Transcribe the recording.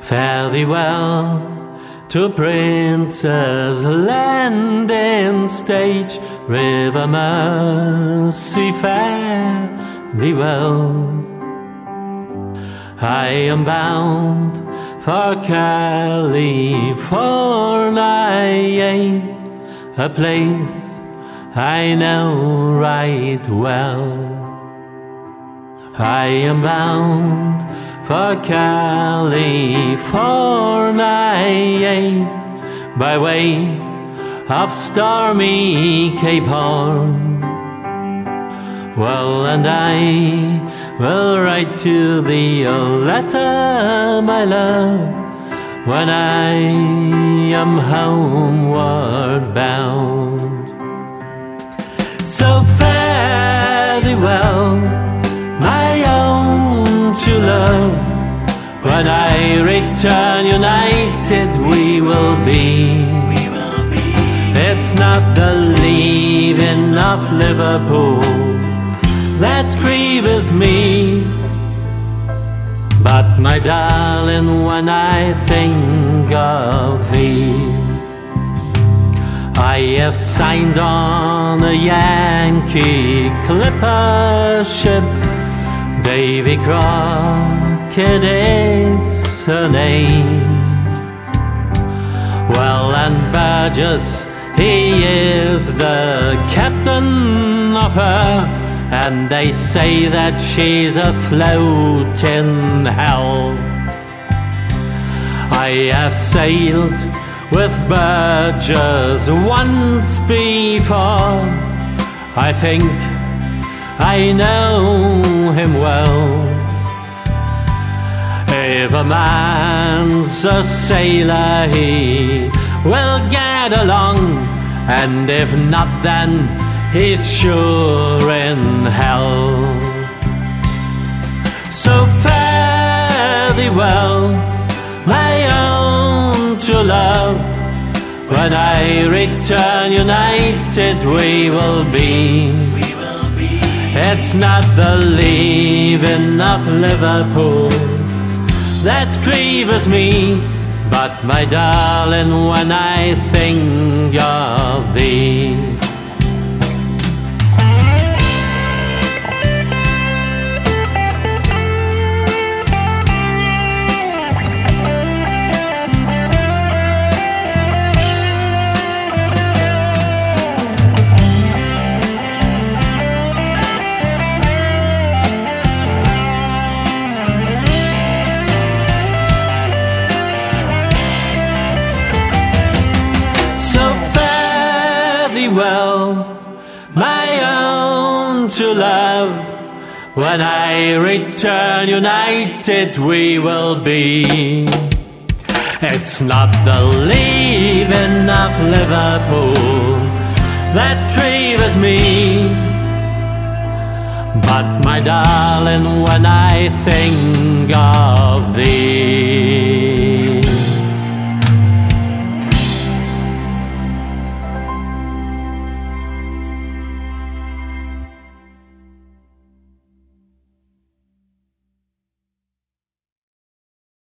Fare thee well to Prince's Landing Stage, River Mersey, fare thee well. I am bound for California, a place I know right well. I am bound for California by way of stormy Cape Horn. Well, and I will write to thee a letter, my love, when I am homeward bound. So fare thee well, my own true love. When I return united we will be. It's not the leaving of Liverpool that grieves me, but my darling, when I think of thee, I have signed on a Yankee clipper ship. Davy Crockett is her name. Well, and Burgess, he is the captain of her, and they say that she's afloat in hell. I have sailed with Burgess once before. I think I know him well. If a man's a sailor, he will get along, and if not, then he's sure in hell. So fare thee well, my own true love. When I return united we will be. It's not the leaving of Liverpool that grieves me, but my darling, when I think of thee. Well, my own true love, when I return united we will be. It's not the leaving of Liverpool that grieves me, but my darling, when I think of thee.